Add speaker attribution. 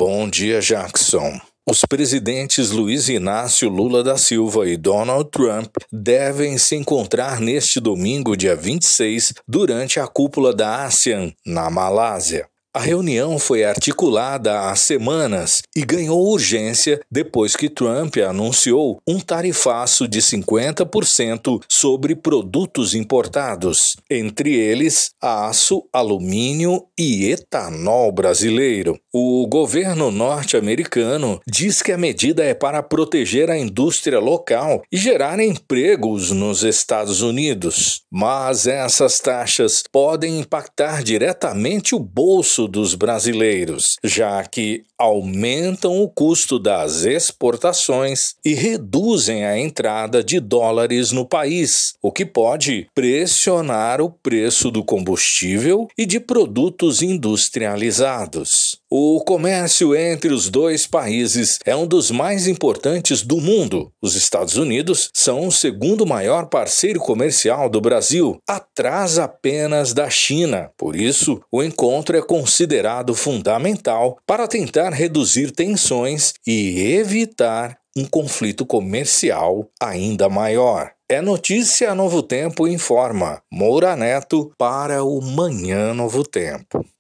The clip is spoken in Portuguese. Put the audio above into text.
Speaker 1: Bom dia, Jackson. Os presidentes Luiz Inácio Lula da Silva e Donald Trump devem se encontrar neste domingo, dia 26, durante a cúpula da ASEAN, na Malásia. A reunião foi articulada há semanas e ganhou urgência depois que Trump anunciou um tarifaço de 50% sobre produtos importados, entre eles aço, alumínio e etanol brasileiro. O governo norte-americano diz que a medida é para proteger a indústria local e gerar empregos nos Estados Unidos. Mas essas taxas podem impactar diretamente o bolso dos brasileiros, já que aumentam o custo das exportações e reduzem a entrada de dólares no país, o que pode pressionar o preço do combustível e de produtos industrializados. O comércio entre os dois países é um dos mais importantes do mundo. Os Estados Unidos são o segundo maior parceiro comercial do Brasil, atrás apenas da China. Por isso, o encontro é considerado fundamental para tentar reduzir tensões e evitar um conflito comercial ainda maior. É notícia Novo Tempo informa. Moura Neto para o Manhã Novo Tempo.